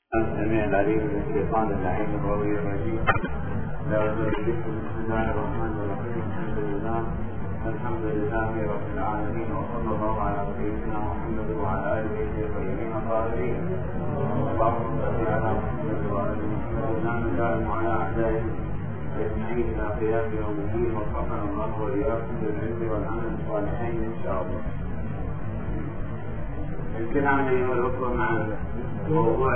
السميع العليم من الشيطان اللعين الغوي الرجيم. لا أزال بكم. بسم الله الرحمن الرحيم. الحمد لله رب العالمين، وصلى الله على سيدنا محمد وعلى آله الطيبين الطاهرين. اللهم صل على محمد وعلى آل محمد لا نزال على أعدائه أجمعين إلى قيام يوم الدين، وفقنا الله وإياكم بالعلم والعمل الصالحين إن شاء الله. الكلام أيها الأخوة مع موضوع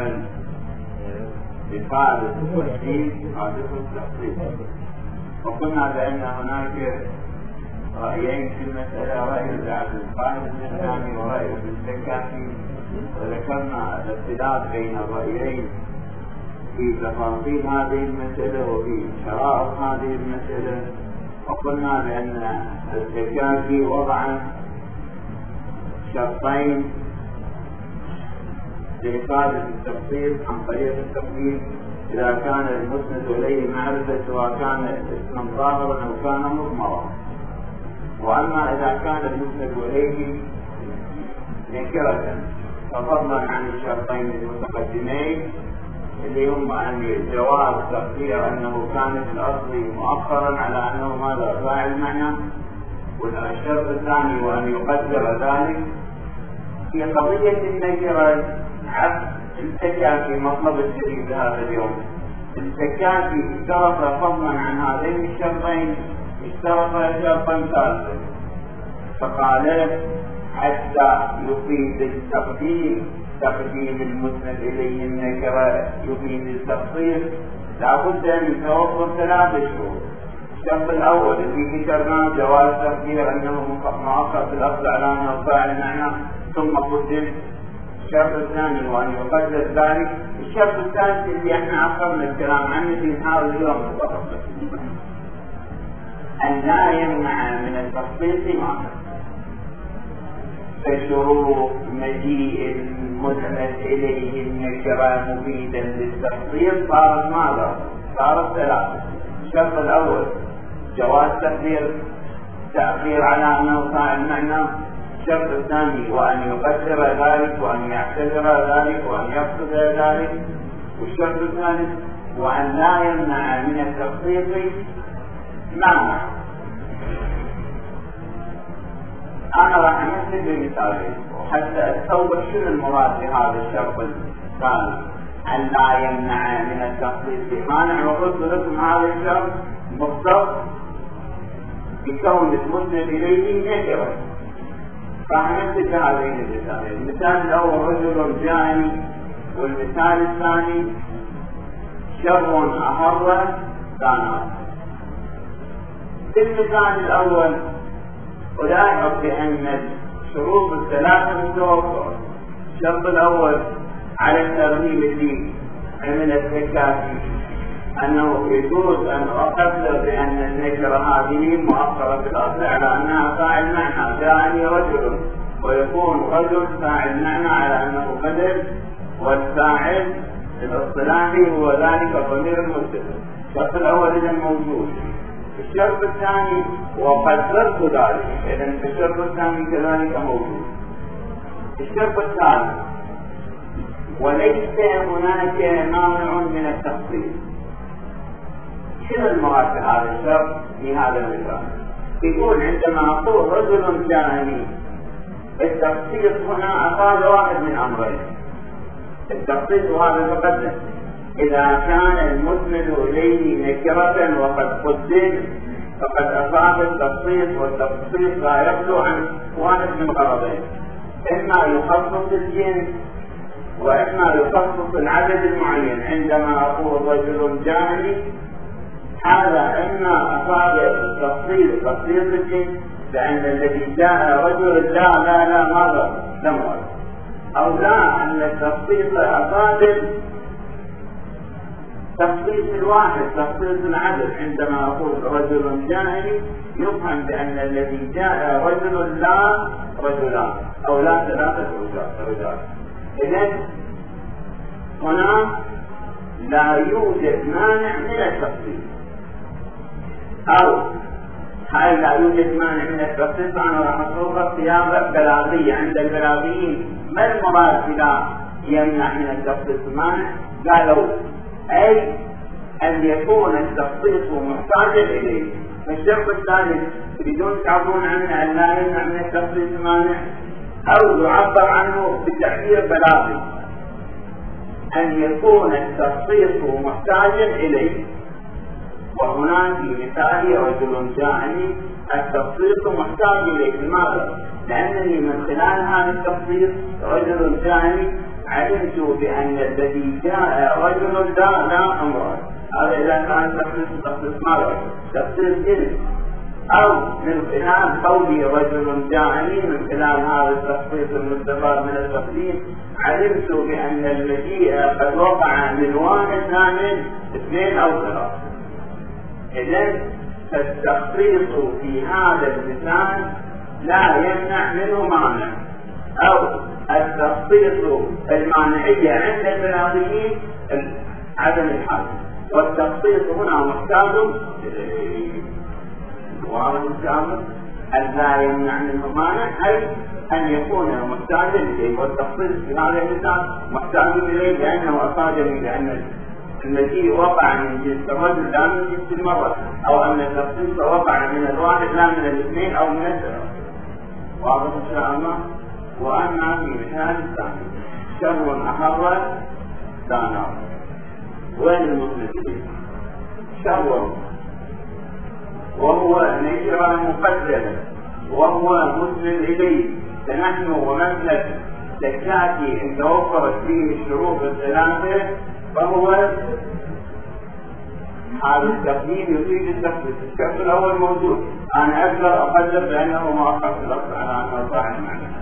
إفادة التفصيل إفادة التفصيل، وقلنا بأن هناك رأيين في المسألة، رأي عبد القادر الإسلامي ورأي ابن الزكاكي، وذكرنا الاختلاف بين الرأيين في تفاصيل هذه المسألة وفي شرائط هذه المسألة. وقلنا بأن الزكاكي وضع شرطين لإفادة التفصيل عن طريق التفصيل: إذا كان المسند إليه معرفة سواء كان اسما ظاهرا أو كان مضمرا، وأما إذا كان المسند إليه نكرة ففضلا عن الشرطين المتقدمين اللي هم أن جواز تقدير أنه كان في الأصل مؤخرا على أنه ماذا فاعل معنى، والشرط الثاني وأن يقدر ذلك. في قضية النكرة عبد الزكاكي مطلب الشريف هذا اليوم، الزكاكي اشترط فضلا عن هذين الشرطين اشترط شرطا ثالثا، فقال حتى يفيد التقديم تقديم المسند إليه النكرة يفيد التفصيل لابد أن يتوفر 3 شروط. الشرط الأول الذي ذكرناه جواز تقدير أنه مؤخر في الأصل على أنه فاعل معنى ثم قدم. الشرط الثاني وأن يقدر ذلك. الشرط الثالث اللي احنا أخذنا الكلام عنه في هذا اليوم أن لا يمنع من التفصيل معنى. فشروط مجيء المسند إليه النكرة مفيدا للتفصيل صارت ماذا؟ صارت 3. الشرط الأول جواز تأخير على أنه فاعل معنى. الشرط الثاني وأن يقدر ذلك وأن يعتذر ذلك وأن يقصد ذلك. والشرط الثالث وأن لا يمنع من التفصيل معنى. أنا راح أمثل بمثالين حتى أستوضح شنو المراد بهذا الشرط الثاني أن لا يمنع من التفصيل مانع. وقلت لكم هذا الشرط مختص بكون المسند إليه نكرة. راح نمثل بهذين المثالين. المثال الأول رجل جاني، والمثال الثاني شر أهر كان. في المثال الأول ألاحظ بأن الشروط الثلاثة متوفرة. الشرط الأول على الترغيب اللي عمل الزكاكي أنه يجوز أن أقدر بأن النكرة هذه مؤخرة في الأصل على أنها فاعل معنى. جاءني رجل ويكون رجل فاعل معنى على أنه بدل، والفاعل الاصطلاحي هو ذلك ضمير المتصل. الشرط الأول إذا موجود. الشرط الثاني وقدرت ذلك، إذا الشرط الثاني كذلك موجود. الشرط الثالث وليس هناك مانع من التفصيل. شنو المراد بهذا الشرط في هذا المثال؟ يقول عندما أقول رجل جاني، التفصيل هنا أفاد واحد من أمرين. التفصيل وهذا تقدم إذا كان المسند إليه نكرة وقد قدم فقد أفاد التفصيل، والتفصيل لا يخلو عن واحد من غرضين: إما يخصص الجنس وإما يخصص العدد المعين. عندما أقول رجل جاني هذا إما أفاد التفصيل تفصيل الجنس لأن الذي جاء رجل لا مرة لم يرد، أو لا أن التفصيل أفاد تخصيص الواحد تخصيص العدد. عندما أقول رجل جاءني يفهم بأن الذي جاء رجل لا رجلان أو لا 3 رجال. إذن هنا لا يوجد مانع من التخصيص. أو هل لا يوجد مانع من التخصيص؟ أنا راح أصوغ صياغة بلاغية عند البلاغيين. ما المراد إذا يمنع من التخصيص المانع؟ قالوا أي أن يكون التخصيص محتاجا إليه. فالشرط الثالث تريدون تعبرون عنه أن لا يمنع من التخصيص المانع، أو يعبر عنه بتعبير بلاغي أن يكون التخصيص محتاجا إليه. وهنا في مثال رجل جاءني التخصيص محتاج إليه. لماذا؟ لأنني من خلال هذا التخصيص رجل جاءني علمت بأن الذي جاء رجل لا امرأة. هذا إذا كان تخصيص مرة تخصيص جنس. أو من خلال قولي رجل جاءني من خلال هذا التخصيص المستفاد من التخصيص علمت بأن المجيء قد وقع من واحد لا من اثنين أو ثلاثة. إذن فالتخصيص في هذا المثال لا يمنع منه مانع، أو التخصيص المانعية عند البلاغيين عدم الحاجة، والتخصيص هنا محتاج أن لا يمنع منه مانع، أي أن يكون محتاجا إليه. والتخصيص في هذا المثال محتاج إليه لأنه أصادني بأن المجيء وقع من جنس الرجل لا من جنس المرأة، أو أن التخصيص وقع من الواحد لا من الاثنين أو من الثلاثة. واضح إن شاء الله. وأما في مثال الثاني شر أحر دانا، وين المثل؟ شر وهو نكرة مقدرة وهو مسلم إليه، فنحن ومثلك زكاتي إن توفرت فيه الشروط الثلاثة فهو هذا التقديم يفيد التخصيص. الشرط الأول موجود، أنا أقدر أقدر بأنه ما أخذت الأصل على أنه صاحب معنى،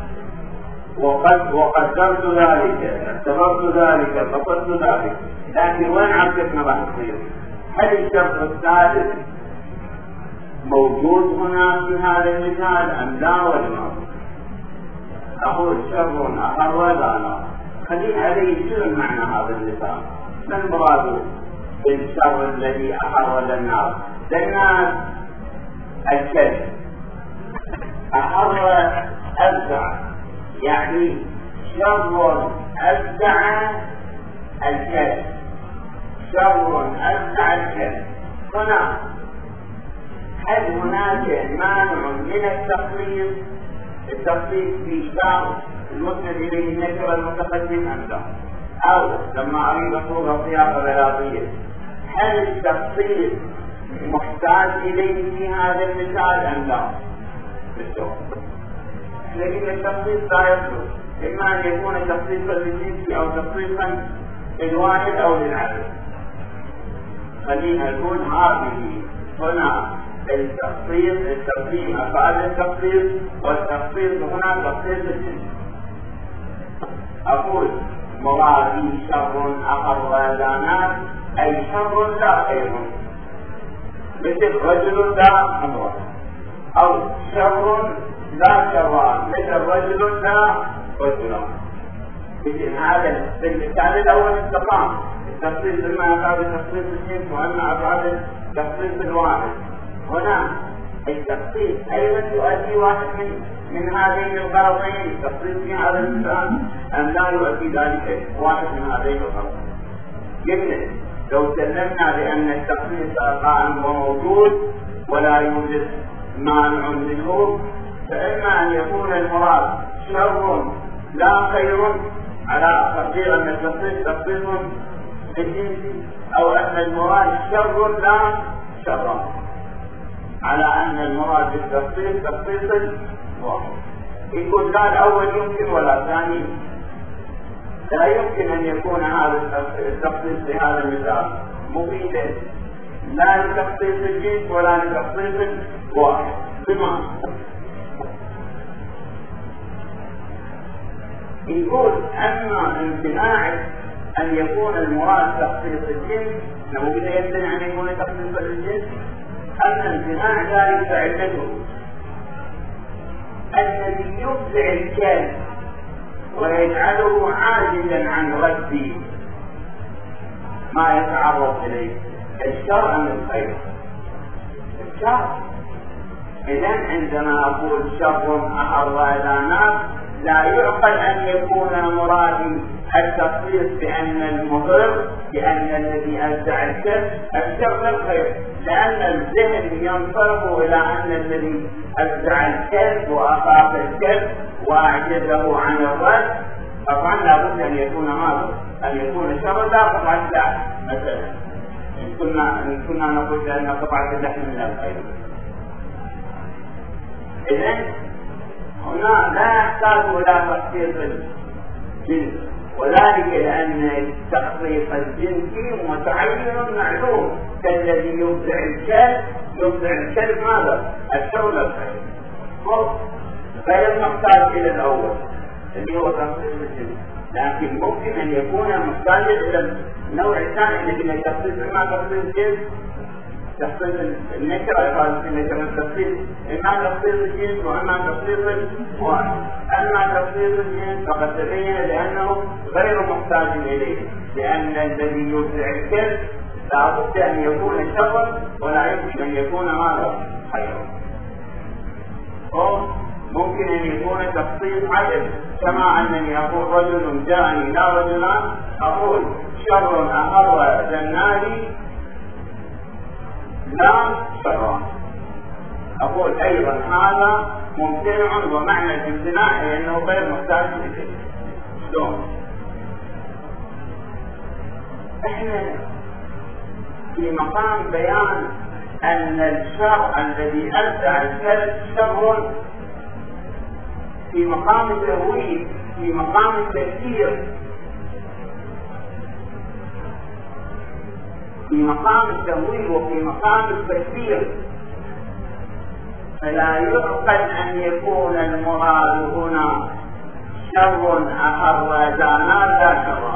وقدرت ذلك، اعتبرت ذلك، قصدت ذلك، لكن وين عكسنا راح تصير؟ هل الشرط الثالث موجود هنا في هذا المثال أم لا ولا ما؟ أقول شر أحر ولا لا. خلينا عليه شنو معنى هذا المثال؟ ما المراد بالشر الذي أحر النار؟ لأن الكلب أحر أبدع، يعني شر أبدع الكلب، شر أبدع الكلب. هنا هل هناك مانع من التخصيص في شر المسند إليه النكرة المتقدم أم لا؟ أو لما أريد أصوغ صياغة بلاغية، هل التخصيص محتاج إليه في هذا المثال أم لا؟ بالضبط. لكن التخصيص لا يصلح، إما أن يكون تخصيصا للجنس أو تخصيصا للواحد أو للعدد. خلينا نقول هذه هنا التقسيم أفعال التقسيم، والتقسيم هنا تقسيم الجنس. أقول مرادي شر أحر دانات، أي شر لا خير، مثل رجل لا امرأة، أو شر لا شران، مثل رجل لا رجلان. مثل هذا بالمثال الأول استقام التخصيص، إما أفعال تخصيص الجنس وإما أفعال تخصيص الواحد. هنا التخصيص أيضا يؤدي واحد من هذين الغرضين، التخصيص في هذا المثال أم لا يؤدي ذلك واحد من هذين الغرضين. قلنا لو سلمنا بأن التخصيص قائم وموجود ولا يوجد مانع منه، فإما أن يكون المراد شر لا خير على تقدير أن التخصيص تخصيص بالجنس، أو أن المراد شر لا شر على أن المراد بالتخصيص تخصيص واحد. يقول لا الأول يمكن ولا الثاني لا يمكن أن يكون هذا التخصيص في هذا المثال مفيدا لا لتخصيص الجنس ولا لتخصيص واحد. بمعنى يقول أما امتناع أن يكون المراد تخصيص الجنس، لو بدا يمتنع أن يكون تخصيص الجنس، أما امتناع ذلك علته الذي يفزع الكلب ويجعله عاجزا عن رد ما يتعرض إليه، الشر أم الخير؟ الشر. إذن عندما أقول شر أحر دانات لا يعقل أن يكون مرادي التخصيص بأن المضر بأن الذي أبدع الشر الخير، لأن الذهن ينصرف إلى أن الذي أبدع الكذب وأخاف الكذب وأعجزه عن الرد طبعا لابد أن يكون ماذا؟ أن يكون شر لا قطعة اللحم مثلا، إن كنا نقول أن قطعة اللحم من الخير. إذن هنا لا يحتاج إلى تخصيص الجنس، وذلك لأن التخصيص الجنسي متعين معلوم، كالذي يبدع الكلب ماذا؟ الشر الخير، غير محتاج إلى الأول اللي هو تخصيص الجنس، لكن ممكن أن يكون محتاج إلى النوع الثاني الذي من التخصيص، إما تخصيص الجنس تخصيص النكرة يقال في النكرة التخصيص، إما تخصيص الجنس وإما تخصيص الواحد. أما تخصيص الجنس فقد تبين لأنه غير محتاج إليه، لأن الذي يبدع الكذب لابد أن يكون شرا ولا يمكن أن يكون ماذا؟ خيرا. أو ممكن أن يكون تخصيص عدد، كما أنني أقول رجل جاءني لا رجلان، أقول شر أخر زناني لا شرا، أقول أيضا هذا ممتنع ومعنى الامتناع لأنه غير محتاج إليه. شلون؟ إحنا في مقام بيان أن الشر الذي أبدع الكلب شر، في مقام التهويل، في مقام التفسير، في مقام التهويل وفي مقام التفسير، فلا يعقل أن يكون المراد هنا شر أخر زانات لا شر،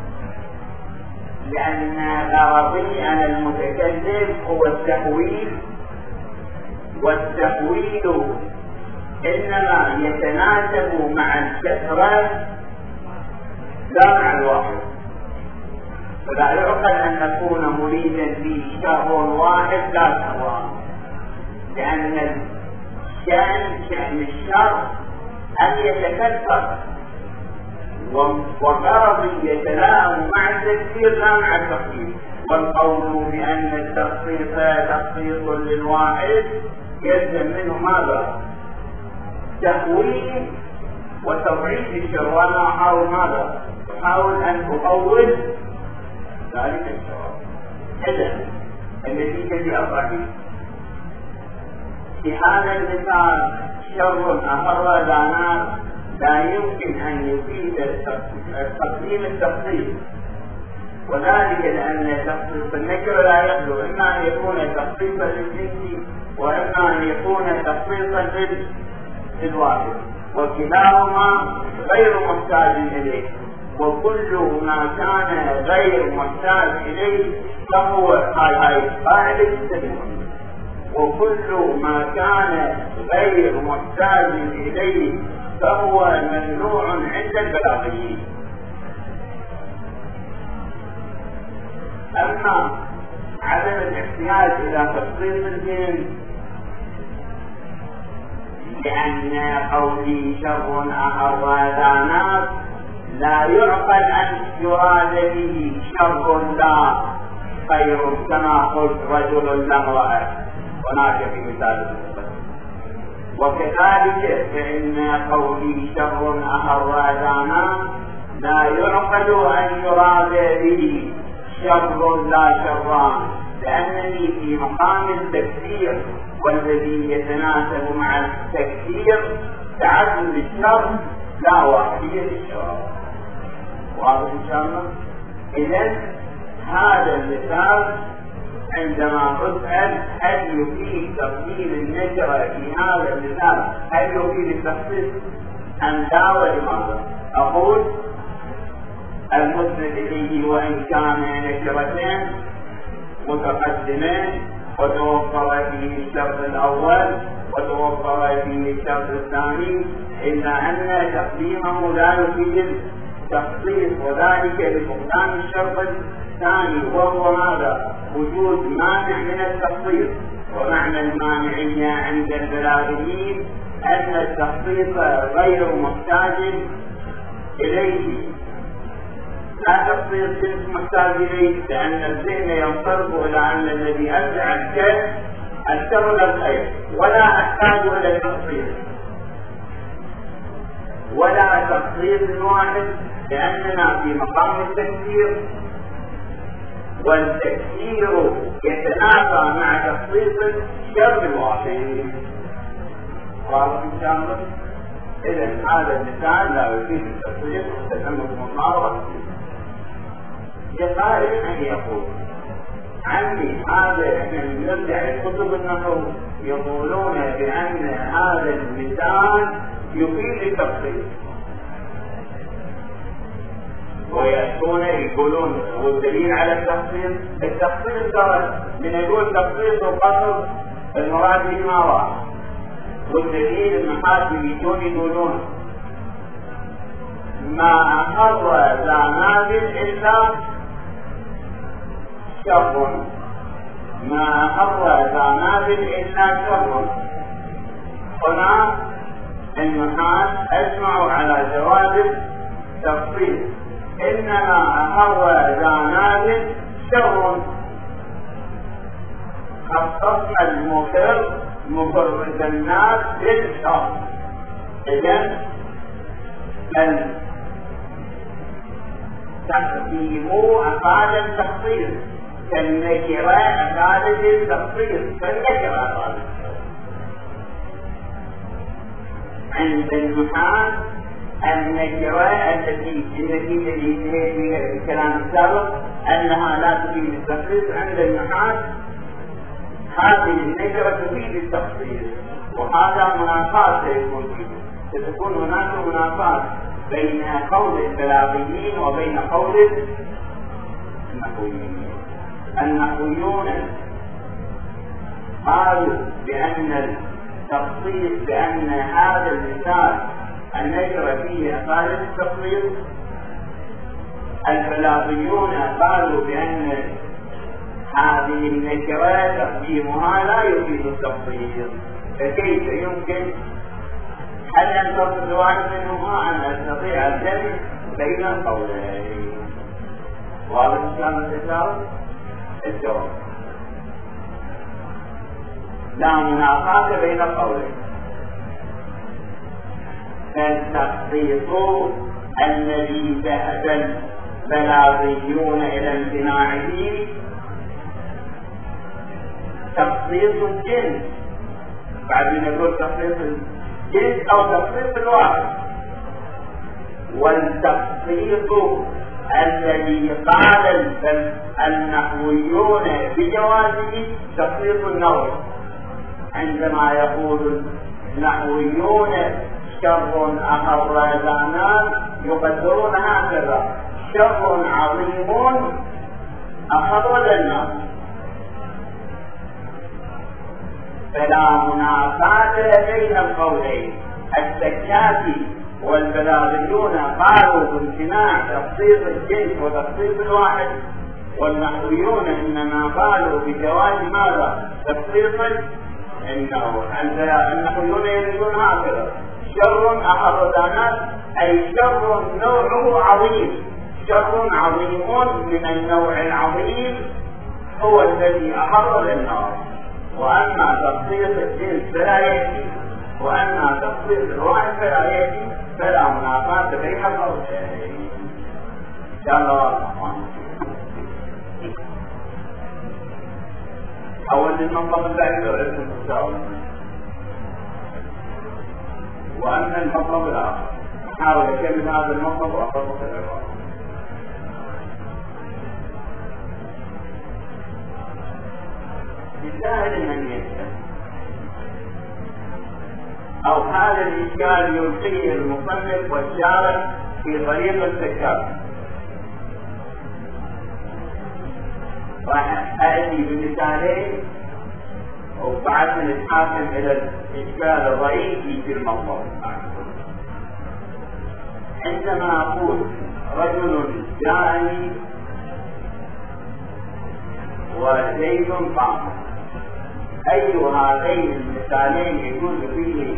لأن غرضي أنا المتكلم هو التهويل، والتهويل إنما يتناسب مع الكثرة لا مع الواحد، فلا يعقل أن نكون مريدا به شر واحد لا شران، لأن شأن الشر أن يتكثر، وغرض يتلائم مع التكثير لا مع التخصيص. والقول بأن التخصيص تخصيص للواحد يلزم منه ماذا؟ تهويل وتضعيف الشر، وأنا أحاول ماذا؟ أحاول أن أقول ذلك الشر. إذن النتيجة دي أضعيف. في هذا المثال شر أخر زانات لا يمكن أن يفيد تقديم التخصيص، وذلك لأن تخصيص النكرة لا يخلو إما أن يكون تخصيصا للجنس وإما أن يكون تخصيصا للواحد، وكلاهما غير محتاج إليه، وكل ما كان غير محتاج إليه فهو قاعدة التدوين، وكل ما كان غير محتاج إليه فهو ممنوع عند البلاغيين. أما عدم الاحتياج إلى تفصيل الجنس لأن قولي شر أخر زانات لا يعقل أن يراد به شر لا خير، كما قلت رجل لا امرأة هناك في مثال. وكذلك فإن قولي شر أخر زانات لا يعقل أن يراد به شر لا شران، لأنني في مقام التكفير، والذي يتناسب مع التكفير تعدد الشر لا واحدية الشر. واضح إن شاء الله؟ إذن هذا المثال عندما أسأل هل يفيد تفصيل النكرة في هذا المثال، هل يفيد التخصيص أم لا، ولماذا؟ أقول المسند إليه وإن كان نكرتين متقدمين وتوفر فيه الشرط الأول وتوفر فيه الشرط الثاني، إلا أن تقديمه لا يفيد التخصيص، وذلك لفقدان الشرط الثاني وهو ماذا؟ وجود مانع من التخصيص. ومعنى المانعية عند البلاغيين أن التخصيص غير محتاج إليه، لا تفصيل جنس محتاج إليه، لأن الذهن ينصرف إلى أن الذي أبدع الشر للخير، ولا أحتاج إلى التفصيل ولا تفصيل واحد، لأننا في مقام التفسير، والتفسير يتنافى مع تخصيص الشر الواقعي. واضح إن شاء الله؟ إذن هذا المثال لا يفيد التفسير وتتمكن الله لقائل أن يقول عني هذا احنا نرجع لكتب النحو يقولون بأن هذا المثال يفيد التفصيل، ويأتون يقولون والدليل على التفصيل صار من يقول تفصيل وقصر المراد بما واحد، والدليل المحاسب يقولون ما أخر ذا نازل إلا شر، ما أخر ذا نازل إلا شر. هنا المحاس أجمعوا على جواز التفصيل، إنما أخر ذا نازل شر، خصصنا مفرد الناس بالشر. إذن التقديم أفاد التخصيص، كالنكرة أفادت التخصيص، كالنكرة أفادت. عند المحال النكرة التي انتهيت بها الكلام السابق أنها لا تفيد التخصيص، عند المحال هذه النكرة تفيد التخصيص، وهذا منافاة سيكون فيه، ستكون هناك منافاة بين قول البلاغيين وبين قول النحويين. النحويون قالوا بأن التخصيص، بأن هذا المثال النكرة فيه أفادت التخصيص، البلاغيون قالوا بأن هذه النكرة تقديمها لا يفيد التخصيص. فكيف يمكن هل ينتصر واحد منهما أن أستطيع الجمع بين القولين؟ واضح إن شاء الله الجواب لا منافاة بين القولين. فالتخصيص الذي ذهب البلاغيون إلى امتناعه تخصيص الجنس، بعدين نقول تخصيص الجنس أو تخصيص الواحد، والتخصيص الذي قال النحويون بجوازه تخصيص النوع. عندما يقول النحويون شر أخر زمان يقدرون هكذا: شر عظيم أخر للناس، فلا منافاة بين القولين. السكاتي والبلاغيون قالوا بامتناع تخصيص الجنس وتخصيص الواحد، والنحويون إنما قالوا بجواز ماذا؟ تخصيص النحويون يريدون هكذا: شر أخر زمان أي شر نوعه عظيم، شر عظيم من النوع العظيم هو الذي أخر للنار. وأما تخصيص الجنس فلا يأتي، وأما تخصيص الواحد فلا يأتي، فلا منافاة بين القولين. إن شاء الله أول المنطق الثاني اسم التساؤل، وأما المنطق الآخر نحاول أكمل هذا المنطق وأطبق العبارة. لسائل من يسأل أو هذا الإشكال يلقيه المصنف والشارع في طريق التكامل. راح أأتي بمثالين وبعد نتحاكم إلى الإشكال الرئيسي في الموضوع. عندما أقول رجل جاءني وزيد قام، أي هذين المثالين يجوز فيه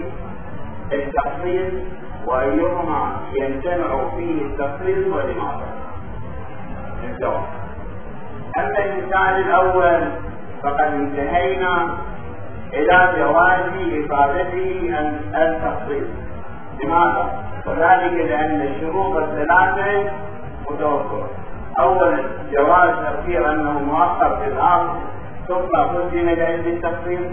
التخصيص وأيهما يمتنع فيه التخصيص ولماذا؟ الجواب. أما المثال الأول فقد انتهينا إلى جواز إفادته التفصيل. لماذا؟ وذلك لأن الشروط الثلاثة متوفرة. أولا جواز تفسير أنه مؤخر في الأصل ثم قدم لعند التفصيل.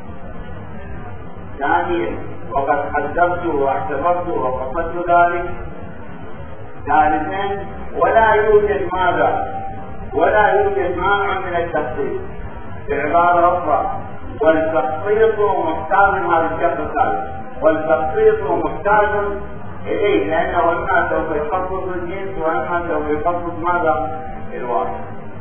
ثانيا وقد قدرت واعتبرت وقصدت ذلك. ثالثا ولا يوجد ماذا؟ ولا يوجد مانع من التفصيل. بعبارة أخرى والتخصيص محتاج هذا الشرط الثالث، والتخصيص محتاج إليه لأنه إما سوف يخصص الجنس وإما سوف يخصص ماذا؟ الواحد.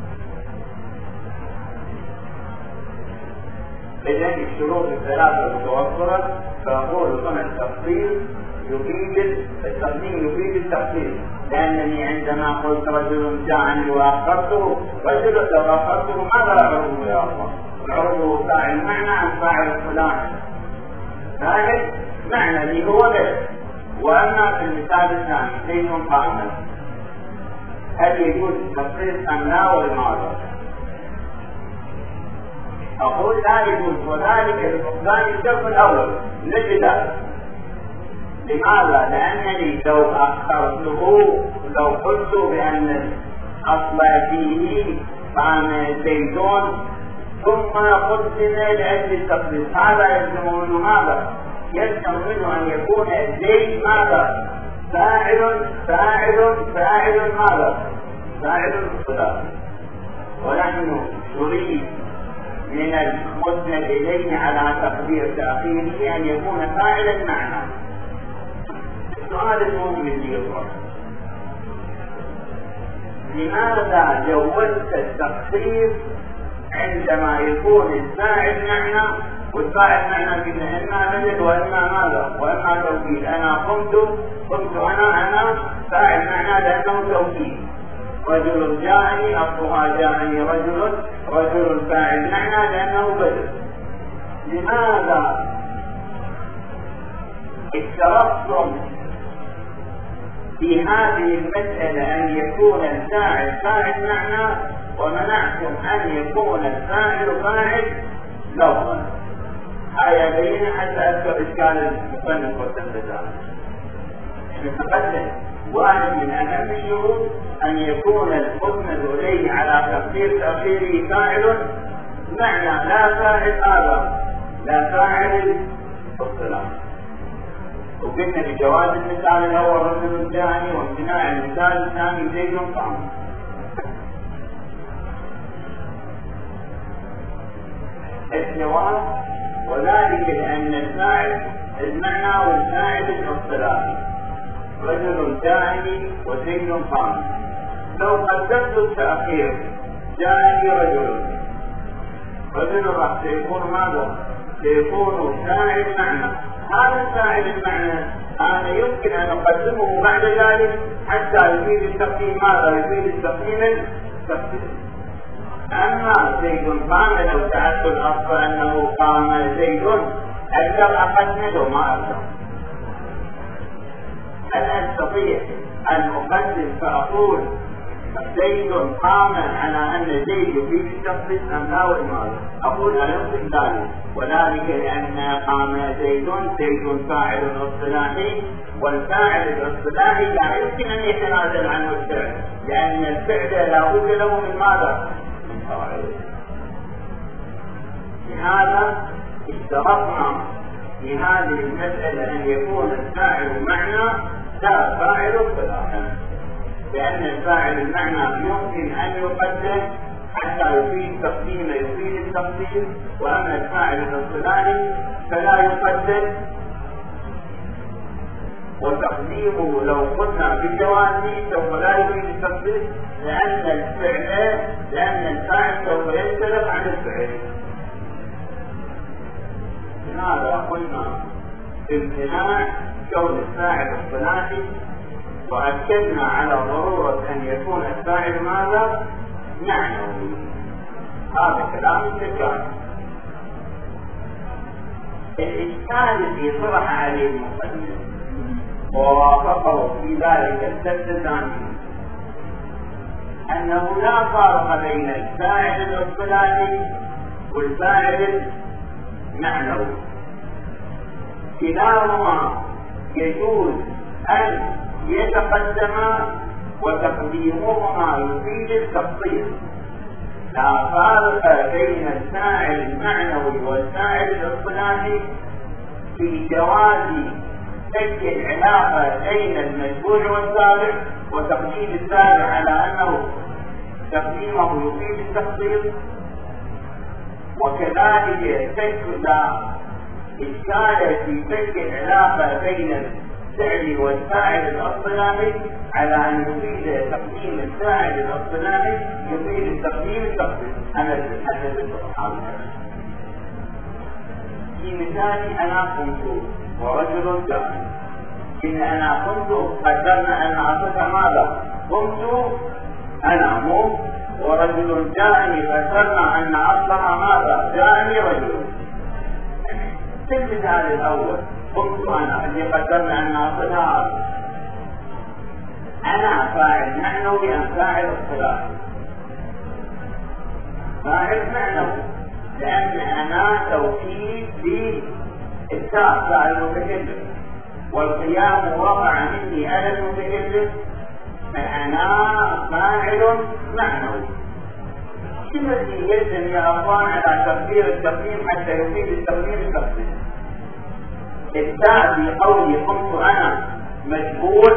إذن الشروط الثلاثة متوفرة، فأقول هنا التفصيل يفيد التقديم يفيد التفصيل، لأنني عندما قلت رجل جاءني وأخرته، رجل لو أخرته ماذا أعرضه يا الله؟ أعرضه فاعل معنى عن فاعل فلان، فاعل معنى اللي هو غير. وأما في المثال الثاني زيد قائما، هل يجوز التخصيص أم لا ولماذا؟ أقول لا يجوز، وذلك لفقدان الشرط الأول للجدال. لماذا؟ لأنني لو أخرته لو قلت بأن الأصل فيه قام زيدون ثم قدم لأجل التخصيص، هذا يلزم منه ماذا؟ يلزم منه أن يكون زيد ماذا؟ فاعل فاعل فاعل ماذا؟ فاعل الخلاف. ونحن نريد من المسند إليه على تقدير تأخيره أن يكون فاعلا معنا. السؤال المهم اللي يطرح: لماذا جوزت التخصيص عندما يكون الفاعل معنا؟ والفاعل معنا قلنا إما مدد وإما ماذا؟ وإما توكيد. أنا قمت أنا فاعل معنا لأنه توكيد. رجل جاءني أصلها جاءني رجل فاعل معنا لأنه بدل. لماذا اشترطتم في هذه المسألة أن يكون الفاعل فاعل معنا ومنعتم أن يكون الفاعل فاعل لفظا؟ هيا بينا حتى أذكر إشكال المصنف والتفسير. نتقدم واحد من أهم الشروط أن يكون المسند إليه على تقدير تأخيره فاعل معنى لا فاعل هذا، لا فاعل اصطلاح. وقلنا بجواز المثال الأول رجل الثاني وامتناع المثال الثاني زيد قام. الجواب: وذلك لأن الفاعل المعنى والفاعل الاصطلاحي. رجل جاءني وزيد قام. لو قدرت التأخير جاءني رجل راح سيكون ماذا؟ سيكون فاعل معنى. هذا الفاعل المعنى أنا يمكن أن أقدمه بعد ذلك حتى يفيد التقديم ماذا؟ يفيد التقديم. أما زيد قام لو تعدت الأصل أنه قام زيد أقدر أقدمه ما أقدر. هل أستطيع أن أقدم فأقول زيد قام على أن زيد يفيد التخصيص أم لا ولماذا؟ أقول أنا أقصد ذلك، وذلك لأن قام زيد فاعل اصطلاحي، والفاعل الاصطلاحي لا يمكن أن يتنازل عنه الفعل، لأن الفعل لا بد له من ماذا؟ من فاعل. لهذا اشترطنا في هذه المسألة أن يكون الفاعل معنى لا فاعل اصطلاحا، لأن الفاعل المعنى يمكن أن يقدم حتى يفيد التقديم، وأما الفاعل الاصطلاحي فلا يقدم، وتقديمه لو قلنا بالجواز سوف لا يفيد التقديم، لأن الفاعل سوف يختلف عن الفعل. لهذا قلنا امتناع كون الفاعل اصطلاحي، وأكدنا على ضرورة أن يكون الفاعل ماذا؟ معنوي. هذا كلام الذكاء. الإشكال الذي طرح عليه المصنف ووافقه في ذلك السد الثاني أنه لا فرق بين الفاعل الاصطلاحي والفاعل المعنوي، كلاهما يجوز أن يتقدما وتقديمهما يفيد التفصيل. لا فرق بين الفاعل المعنوي والفاعل الاصطلاحي في جواز تجد العلاقة بين المتبوع والتابع وتقديم التابع على أنه تقديمه يفيد التفصيل، وكذلك تجد إشكال في تجد العلاقة بين الفعل والفاعل الاصطلاحي على أن يفيد تقديم الفاعل الاصطلاحي يفيد التقديم التفصيل. أنا أتحدث عن في مثال أنا قمت ورجل جاء، إن أنا قمت قدرنا أن أصلها ماذا؟ قمت أنا مو ورجل جاءني، قدرنا أن أصلها ماذا؟ جاءني رجل. في المثال الأول قمت أنا اللي قدرنا أن أصلها أنا فاعل معنوي أم فاعل اصطلاحي؟ فاعل معنوي، لأن أنا توكيد بالإتاء على المتكلم، والقيام وقع مني على المتكلم، فأنا فاعل معنوي. شنو الذي يلزم يا أخوان على تقدير التقديم حتى يفيد التقدير التفصيل؟ التاء في قولي قمت أنا مجبول،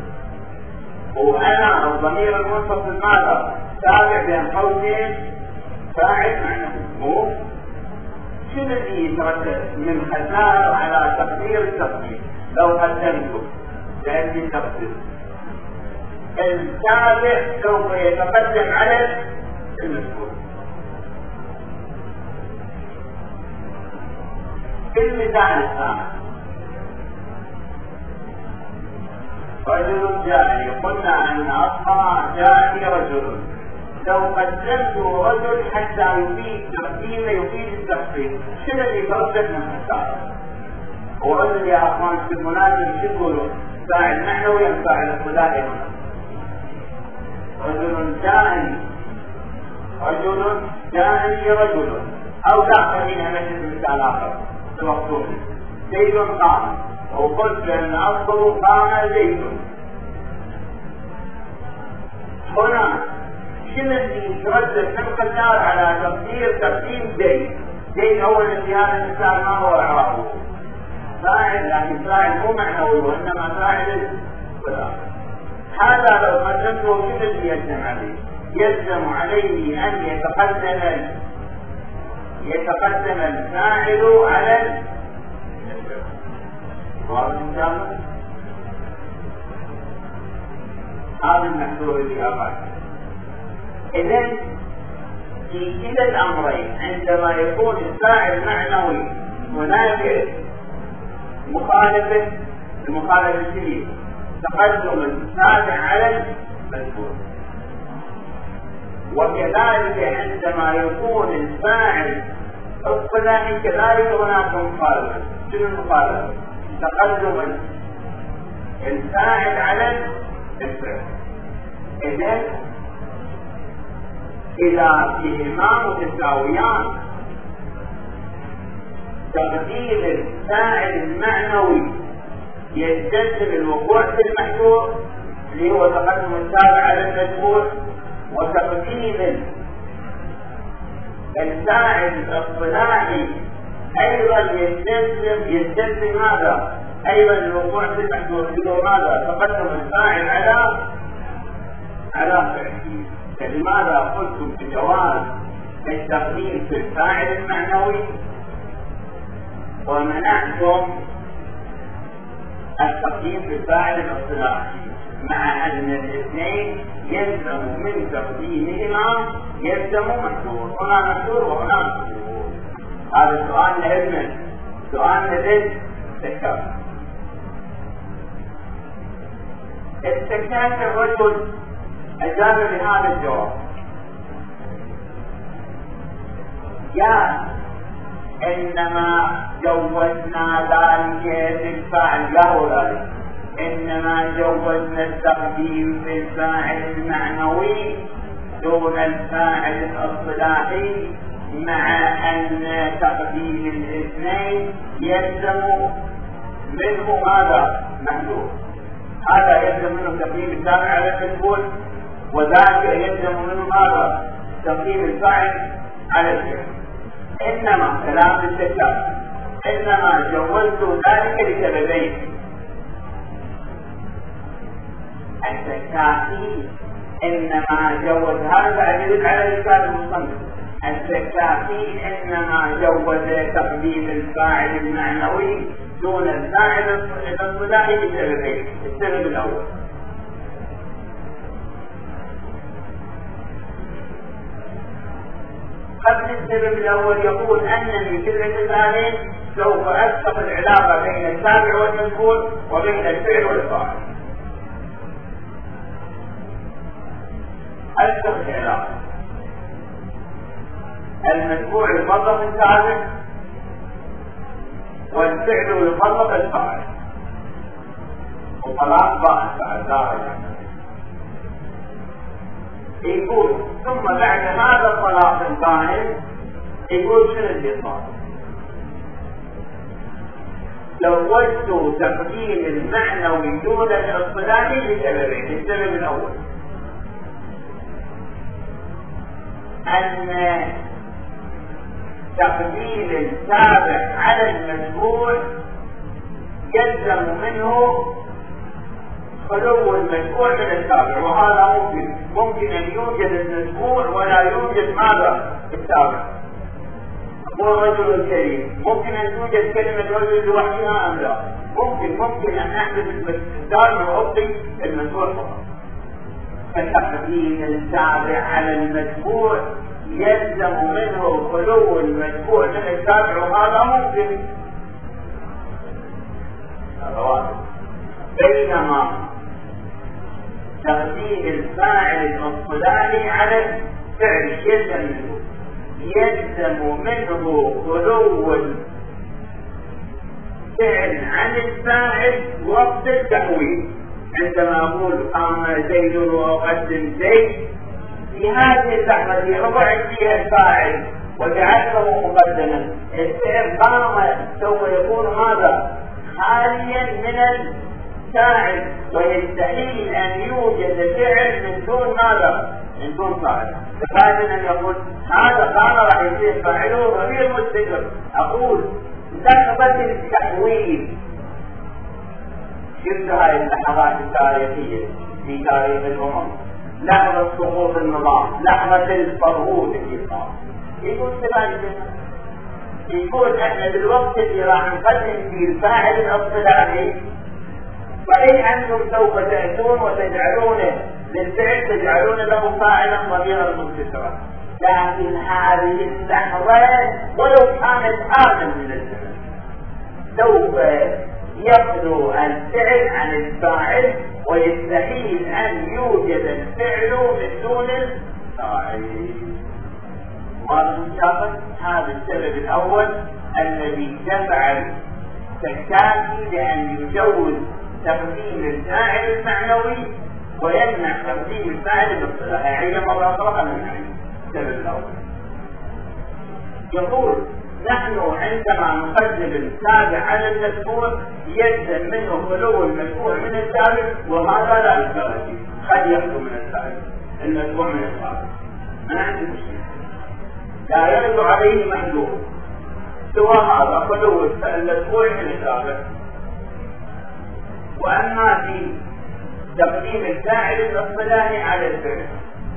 وأنا الضمير المنفصل ماذا؟ تابع بين قوسين فاعل معنوي. شنو الذي يترتب من خسارة على تقدير التقدير؟ لو قدمته لأجل التقدير التابع سوف يتقدم على المذكور. في المثال الثاني رجل جاءني، قلنا أن أصلا جاءني رجل، لو قدمت رجل حتى يفيد تقديم يفيد التفصيل، شنو اللي يترتب من خسارة؟ ورجل يا أخوان في المناسب شكله فاعل معنوي أم فاعل اصطلاحي؟ رجل جاءني رجل، أو لا خلينا نجد مثال آخر توقفوا. زيد قام، وقلت أن أصله قام زيد. هنا شنو اللي يترتب من خسارة على تقديم زيد هو الذي هذا المثال ما هو إعرابه؟ فاعل، لكن فاعل مو معنوي وإنما فاعل اصطلاحي. هذا لو قدمته شنو اللي يلزم عليه؟ يلزم عليه أن يتقدم الفاعل على الفعل. هذا المحذور اللي أقل. إذن في كلا الأمرين عندما يكون الفاعل معنوي هناك المخالفة فيه تقدم الفاعل على المذكور، وكذلك عندما يكون الفاعل اصطلاحي كذلك هناك مخالفة. شنو المخالفة؟ تقدم الفاعل على الفعل. إذن إذا فيهما متساويان تقديم الفاعل المعنوي يستلزم الوقوع في المحذور اللي هو تقدم التابع على المذكور، وتقديم الفاعل الاصطلاحي ايضا يستلزم ماذا؟ ايضا الوقوع في المحذور اللي هو ماذا؟ تقدم الفاعل على فعله. فلماذا قلتم بجواز التقديم في الفاعل المعنوي ومنعتم التقديم في الفاعل الاصطلاحي، مع أن الاثنين يلزم من تقديمهما يلزم محذور، هنا محذور وهنا محذور. هذا سؤال علمي، سؤال للتكرار. استكشاف الرجل أجاب بهذا الجواب: يا إنما جوزنا ذلك للفاعل، له ذلك إنما جوزنا التقديم في الفاعل المعنوي دون الفاعل الاصطلاحي، مع أن تقديم الاثنين يلزم منه ماذا؟ محذوف. هذا يلزم منه تقديم التابع على المجهول، وذاك يلزم منه ماذا؟ تقديم الفاعل على الفعل. إنما كلام الشكاك إنما جوزت ذلك لسببين. الشكاكي إنما جوز هذا يدل على لسان المصنف. الشكاكي إنما جوز تقديم الفاعل المعنوي دون الفاعل الاصطلاحي لسببين. السبب الأول: قبل السبب الأول يقول أنني في الاتصالين سوف أسقط العلاقة بين التابع والمجهول وبين الفعل والفاعل. أسقط العلاقة، المتبوع يطلق التابع والفعل يطلق الفاعل، وطلاق بعد ذلك يقول ثم بعد هذا الطلاق البائن يقول شنو اللي صار؟ زوجت تقديم المعنوي دون الاصطلاحي لسببين. السبب الأول أن تقديم التابع على المجهول يلزم منه خلو المجموع من التابع، وهذا ممكن أن يوجد المجموع ولا يوجد ماذا؟ التابع. أقول رجل كريم، ممكن أن توجد كلمة رجل لوحدها أم لا؟ ممكن أن أحدث التابع وأعطي المجموع فقط. فتقديم التابع على المجموع يلزم منه خلو المجموع من التابع، وهذا ممكن. هذا واحد. بينما تقديم الفاعل الاصطلاحي على الفعل يلزم منه خلو الفعل عن الفاعل وقت التحويل. عندما أقول قام زيد وأقدم زيد، في هذه اللحظة رفعت فيها الفاعل وجعلته مقدما، الفعل قام سوف يكون ماذا؟ خاليا من الفاعل، ويستحيل أن يوجد فعل من دون ماذا؟ من دون فاعل. فقال أن يقول هذا قام راح يصير فاعله ضمير مستتر. أقول لحظة التحويل، شفت هاي اللحظات التاريخية في تاريخ الأمم، لحظة سقوط النظام، لحظة الفرهود اللي صار. يقول كذلك، يقول احنا بالوقت اللي راح نقدم فيه الفاعل الاصطلاحي صحيح انتم سوف تأتون وتجعلونه للفعل تجعلون له فاعلا ضميرا مستترا، لكن هذه اللحظة ولو كانت آمن من الفعل سوف يخلو الفعل عن الفاعل، ويستحيل أن يوجد الفعل من دون الفاعل. هذا السبب الأول الذي دفع الشكاكي بأن يجوز تقديم الفاعل المعنوي ويمنع تقديم الفاعل الاصطلاحي. يعني مرة أخرى من السبب الأول يقول نحن عندما نقدم التابع على المذكور يلزم منه خلو المذكور من التابع، وهذا لا يشترط فيه، قد يخلو من التابع المذكور من التابع، ما عندي مشكلة، لا يرد عليه محذوف سوى هذا خلو المذكور من التابع. وأما في تقديم الفاعل الاصطلاحي على الفعل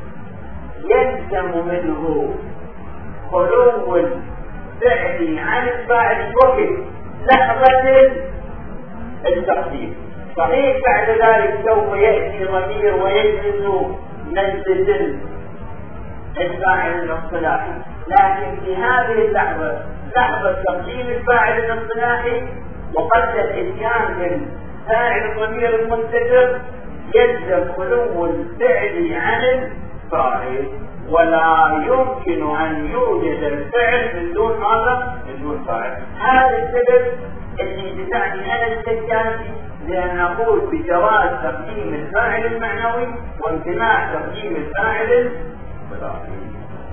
يلزم منه خلو الفعل عن الفاعل وقت لحظة التقديم. صحيح بعد ذلك سوف يأتي ضمير ويجلس مجلس الفاعل الاصطلاحي، لكن في هذه اللحظة لحظة تقديم الفاعل الاصطلاحي وقبل الاتيان بالفاعل الضمير المستتر يلزم خلو الفعل عن الفاعل، ولا يمكن أن يوجد الفعل من دون ماذا؟ من دون فاعل. هذا السبب اللي بتعني أنا الشكاكي لأن أقول بجواز تقديم الفاعل المعنوي وامتناع تقديم الفاعل الاصطلاحي.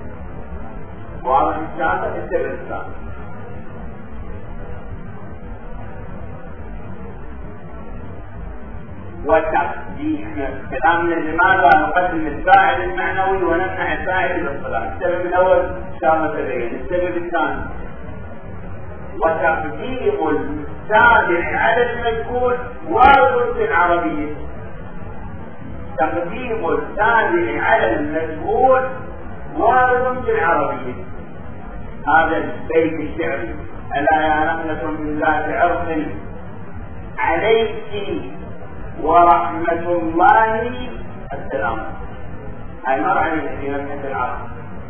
وهذا الشاطئ السبب. وتقديم كلامنا لماذا نقدم الفاعل المعنوي ونمنع الفاعل الاصطلاحي. السبب الاول ان شاء الله تبين. السبب الثاني وتقديم التابع على المذكور وارد في العربية. تقديم التابع على المذكور وارد في العربية. هذا البيت الشعري: ألا يا نخلة من ذات عرق عليك ورحمة الله السلام. هاي مر علينا في نفحة العرب.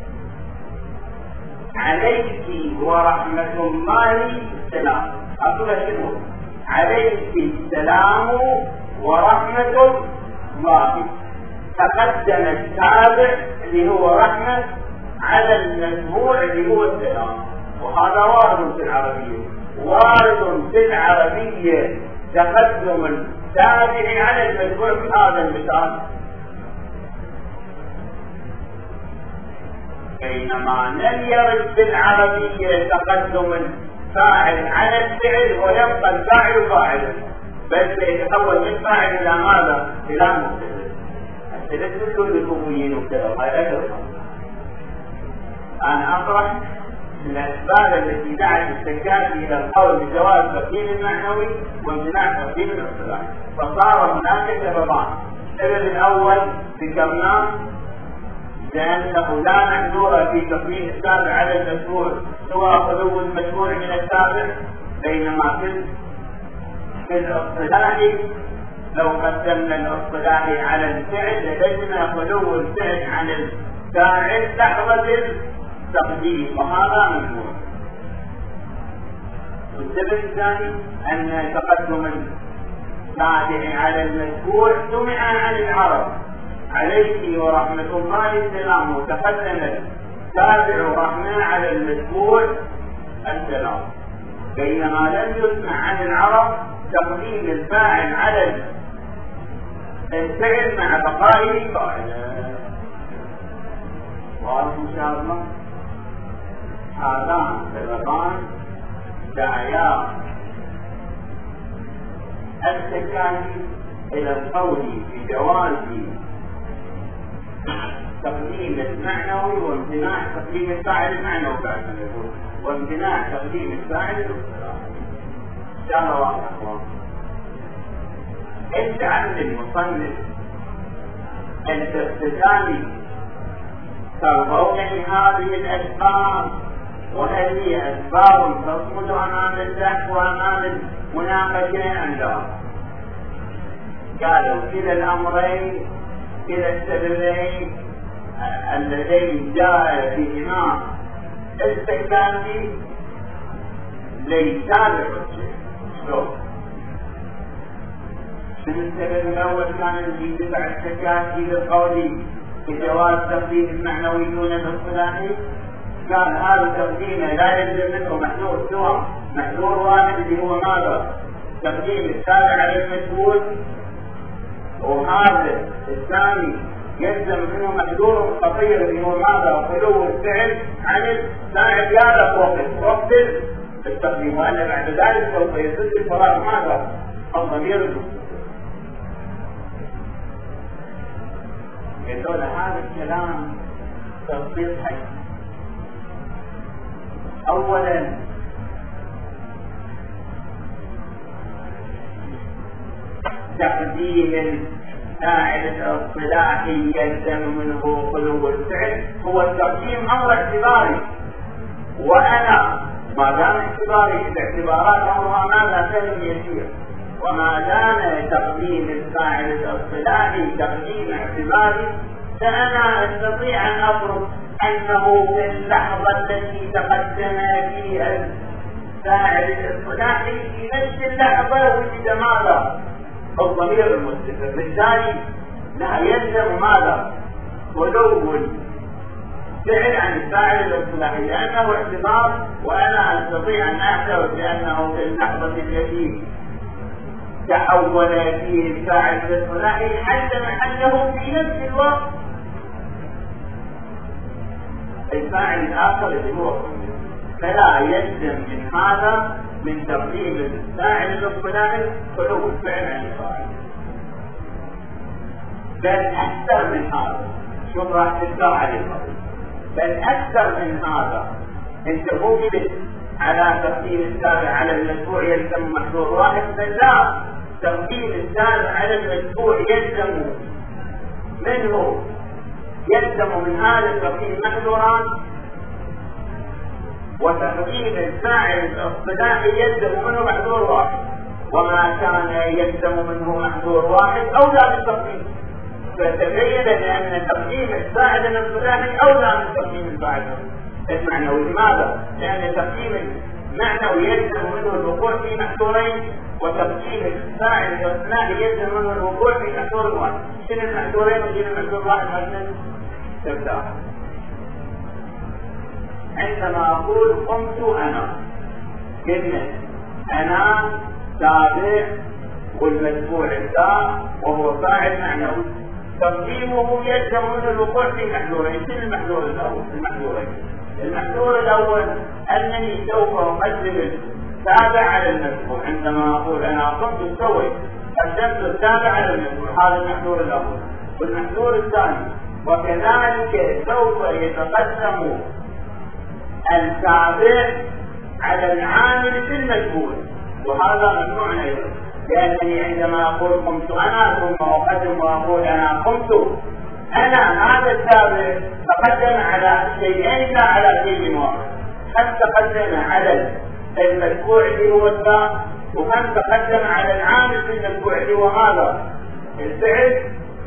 عليك ورحمة الله السلام. أقول شنو؟ عليك السلام ورحمة الله. تقدم التابع اللي هو رحمة على المتبوع اللي هو السلام، وهذا وارد في العربية. وارد في العربية تقدم التابع على المتبوع في هذا المثال. بينما لم يرد في العربية تقدم الفاعل على الفعل ويبقى الفاعل فاعلا، بل سيتحول من فاعل إلى ماذا؟ إلى مبتدأ. الثلاث كل الكوميين وكذا. هاي أجل. أنا أطرح الأسباب التي دعت السكات إلى القول بجواز تقديم المعنوي وامتناع تقديم الاصطلاحي. فصار هناك سببان. السبب الأول ذكرناه لأنه لا محذور في تقديم التابع على المذكور سوى خلو المذكور من التابع، بينما في الاصطلاحي لو قدمنا الاصطلاحي على الفعل لدينا خلو الفعل عن الفاعل لحظة التقديم، وهذا ممنوع. والسبب الثاني أن تقدم التابع على المذكور سمع عن العرب: عليك ورحمة الله السلام. وتقدم التابع رحمة على المذكور السلام، بينما لم يسمع عن العرب تقديم الفاعل على الفعل مع بقائه فاعلا. واضح ان شاء الله؟ هذان سببان داعيا التكاليف الى القول بجواز تقديم المعنوي وامتناع تقديم الفاعل المعنوي بعد ما يقول، وامتناع تقديم الفاعل الاصطلاحي. ان شاء الله واضح. اجعل المصنف الاقتدامي ترضون هذه الاسباب، وهل هي اسباب تصمد امام البحث وامام المناقشه ام لا؟ قالوا كلا الامرين، كلا السببين اللذين جاء فيهما السكاتي ليتابع الشيء. السبب الأول كان الذي دفع السكاتي للقول بجواز تقديم المعنوي دون الاصطلاحي. كان هذا التقديم لا يلزم منه محذور سوى محذور واحد اللي هو ماذا؟ تقديم التابع على المسؤول، وهذا الثاني يلزم منه محذور خطير اللي هو ماذا؟ خلو الفعل عن الفاعل يعرف وقت التقديم، وأن بعد ذلك سوف يسد الفراغ ماذا؟ الضمير المستتر. يقول هذا الكلام تفصيل حي. أولا تقديم الفاعل الاصطلاحي يلزم منه خلو الفعل هو التقديم امر اعتباري، وانا ما دام اعتباري الاعتبارات امرها ماذا؟ سهل يسير. وما دام تقديم الفاعل الاصطلاحي تقديم اعتباري فانا استطيع ان افرض انه في اللحظه التي تقدم فيها الفاعل الاصطلاحي في نفس اللحظه وجد ماذا؟ الضمير المستتر. بالتالي لا يلزم ماذا؟ خلو الفعل عن الفاعل الاصطلاحي لانه اعتبار، وانا استطيع ان اعتبر بانه في اللحظه التي تحول فيه الفاعل الاصطلاحي حل محله في نفس الوقت الفاعل الآخر اللي هو كنت، فلا يلزم من هذا من تقديم الفاعل الاصطلاحي خلو الفعل عن الفاعل، بل أكثر من هذا. شوف راح تتبع عليه بل أكثر من هذا. أنت مو قلت على تقديم التابع على المتبوع يلزم محذور واحد، بل لا، تقديم التابع على المتبوع يلزم منه، يلزم من هذا التقديم محذوران، وتقديم الفاعل الاصطلاحي يلزم منه محذور واحد، وما كان يلزم منه محذور واحد أولى بالتقديم. فتبين لأن تقديم الفاعل الاصطلاحي أولى من تقديم الفاعل المعنوي. لماذا؟ لأن تقديم المعنوي يلزم منه الوقوع في محذورين، وتقديم الفاعل الاصطلاحي يلزم منه الوقوع في محذور واحد. شنو المحذورين وشنو المحذور واحد؟ مثلا تبدأ عندما أقول قمت أنا، كلمة أنا تابع والمتبوع التاء وهو فاعل معنوي، تقديمه يلزم منه الوقوع في محذورين. شنو المحذور الأول؟ المحذور الأول أنني سوف أقدم التابع على المتبوع. عندما أقول أنا قمت سويت، قدمت التابع على المتبوع، هذا المحذور الأول. والمحذور الثاني وكذلك سوف يتقدم التابع على العامل في المتبوع، وهذا ممنوع أيضا، لأنني عندما أقول قمت أنا ثم أقدم وأقول أنا قمت أنا، هذا التابع تقدم على شيئين لا على شيء واحد. هم تقدم على المتبوع اللي هو التاء، وهم تقدم على العامل في المتبوع اللي هو هذا الفعل.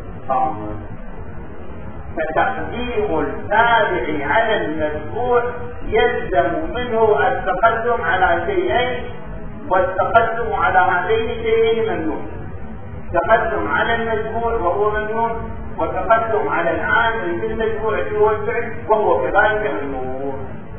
فتقديم التابع على المتبوع يلزم منه التقدم على شيئين، والتقدم على هذين الشيئين ممنوع. تقدم على المتبوع وهو ممنوع، وتقدم على العامل في المتبوع اللي هو الفعل وهو كذلك ممنوع،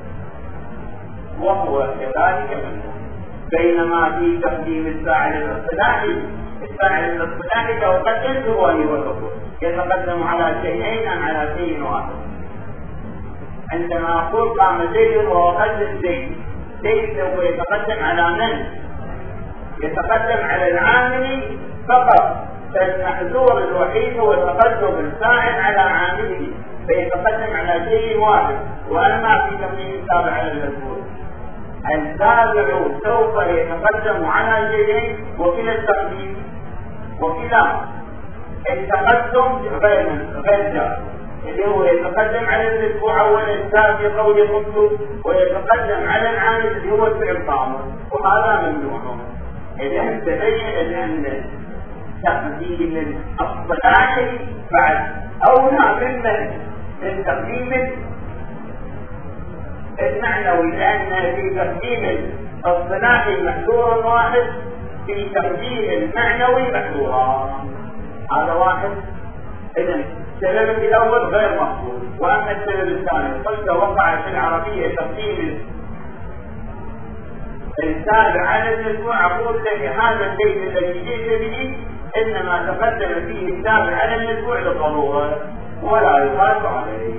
بينما في تقديم الفاعل الاصطلاحي، الفاعل الاصطلاحي لو قدمته وهو يتقدم على شيئين أم على شيء واحد. عندما أقول قام زيد وأقدم زيد، زيد سوف يتقدم على من؟ يتقدم على العامل فقط، فالمحذور الوحيد هو تقدم الفاعل على عامله، فيتقدم على شيء واحد. وأما في تقديم التابع على المذكور، التابع سوف يتقدم على شيئين، وكلا التقديم وكلا التقدم غير جار، اللي هو يتقدم على المتبوع أولا التاء في قول قمت، ويتقدم على العامل اللي هو الفعل قام، وهذا ممنوع. إذا تبين أن تقديم الصلاحي بعد أولى من تقديم المعنوي، لأن في تقديم الصلاحي محذور واحد، في تقديم المعنوي محذوران، هذا واحد. إذن السبب الأول غير مقبول. وأما السبب الثاني قلت وقع في العربية تقديم التابع على المتبوع، أقول لك هذا البيت الذي جئت به إنما تقدم فيه التابع على المتبوع للضرورة ولا يقال عليه.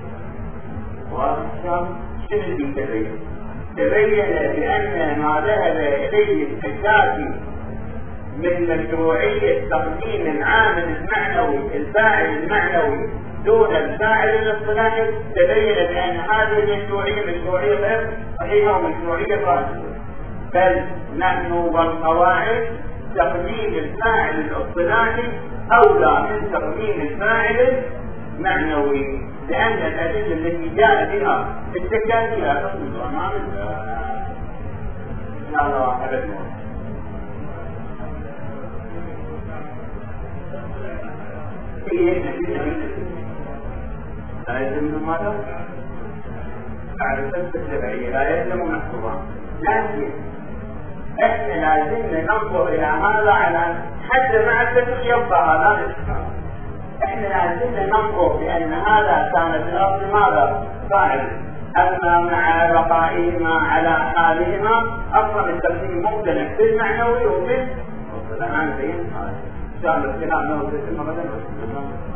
شنو اللي تبين؟ تبين بأن ما ذهب إليه الحجاجي من مشروعية تقديم العامل المعنوي الفاعل المعنوي دون الفاعل الاصطلاحي، تبين بأن هذه المشروعية مشروعية غير صحيحة ومشروعية فاسدة، بل نحن والقواعد تقديم الفاعل الاصطلاحي أولى من تقديم الفاعل المعنوي، لأن الأدلة التي جاء بها التكاد فيها تصل أمام إن شاء الله أبدا. لا يلزم ماذا؟ معرفة التبعية لا يلزم محصورا، لكن احنا لازم ننظر الى هذا على حتى مع التفكير يبقى هذا الاشكال. احنا لازم ننظر بان هذا كان في الاصل ماذا؟ فاعل، اما مع بقائهما على حالهما اصلا التقسيم مختلف في المعنوي وفي الصلاة. انا بين هذا ان شاء الله الكلام له في المغرب.